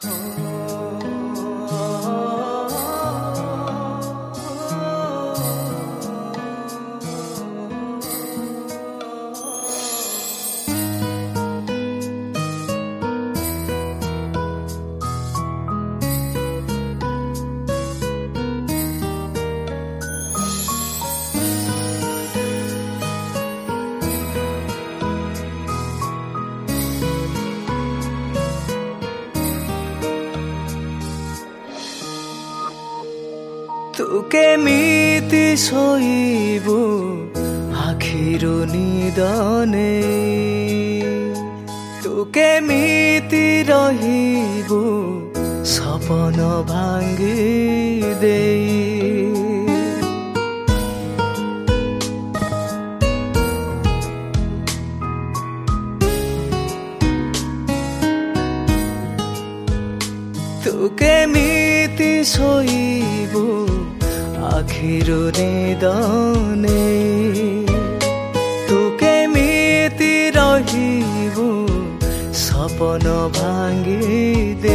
तू केमिति शोइबु आखिरो निदने तू केमिति रहिबु सपन भांगी देई तू केमिति शोइबु आखिरो निदने तू केमिति रहिबु सपन भांगी दे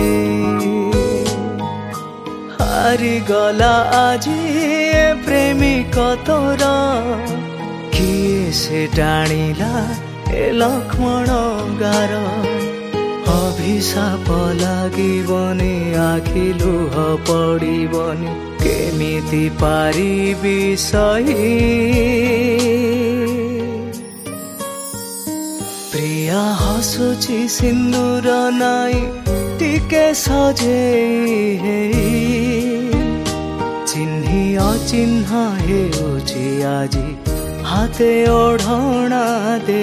हारी गला आजी प्रेमिक तोर किए से टाणिला ए लक्ष्मण गार अभिशाप लागिबनी आखि लुह पड़िबनी केमिति पारिबि सही प्रिया हसुची सिंदूर नाई टिके सजे चिन्ही अचिन्ह हेउछि आजी हाते ओढ़णा दे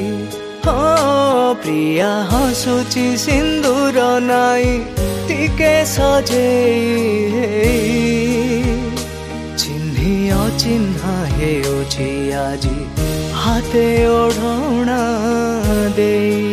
प्रिया हसुची सिंदूर नाई टिके सजे चिन्ही अचिन्ह हेउछि आजी हाते ओढ़णा दे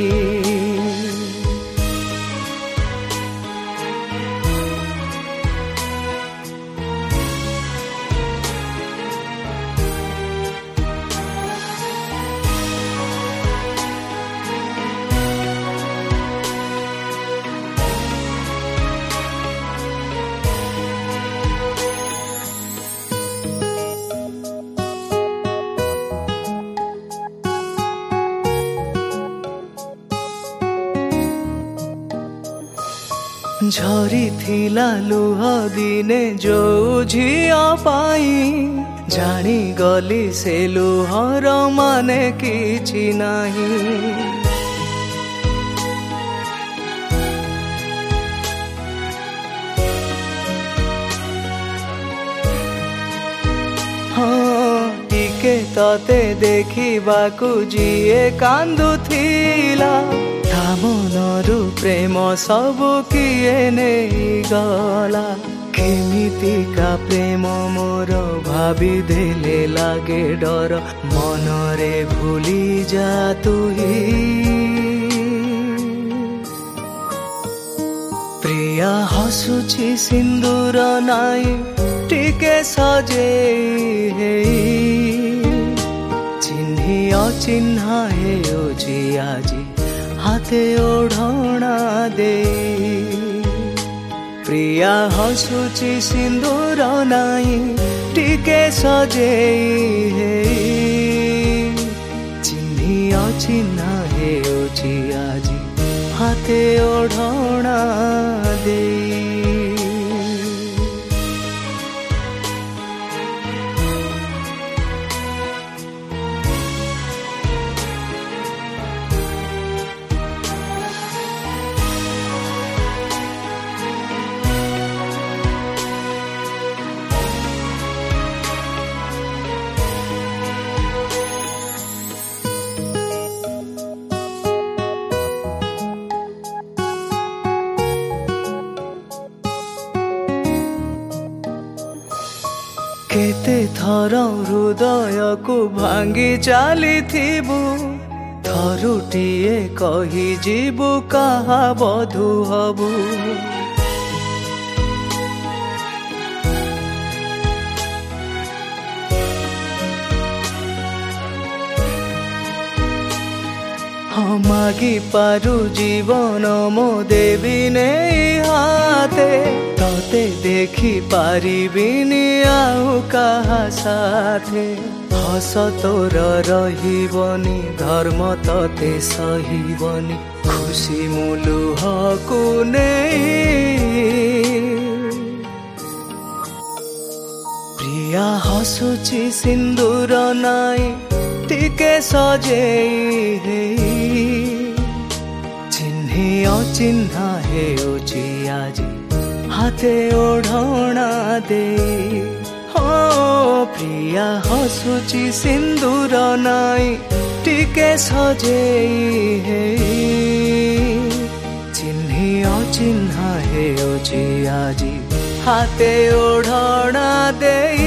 झरी थिला लुह दिने जो झिया पाई जानी गली से लुहर माने किछि नाही टिके तते देखिबाकू जीए कांदुथिला मनरु प्रेम सबु किए नहीं गला केमितिका प्रेम मोर भाभी देले लागे डर मनरे भूली जा तुही प्रिया हसुची सिंदूर नाई टिके सजे चिन्ही अचिन्ह हेउछि आजी हाते ओढ़णा दे प्रिया हसुची सिंदूर नाई टिके सजे चिन्ही अचिन्ह हेउछि आजी हाते ओढ़णा दे केते थर हृदय को भांगी चाली थिबु थरुटिए कही जीवु कहा बधु हबु मागी पारु जीवन मो देवी ने हाथे तोते देखी पारिबिनी आउ कहा साथे हस तोर रहिबनी धर्म तोते सहिबनी खुशी मुलुहकु नेई प्रिया हसुची सिंदूर नाई टिके सजेई हेई चिन्ही अचिन्हा हेउची आजी हाथे ओढ़णा दे हो प्रिया हसुची सिंदूर नाई टिके सजेई हेई चिन्ही अचिन्हा हेउची आजी हाथे ओढ़णा दे।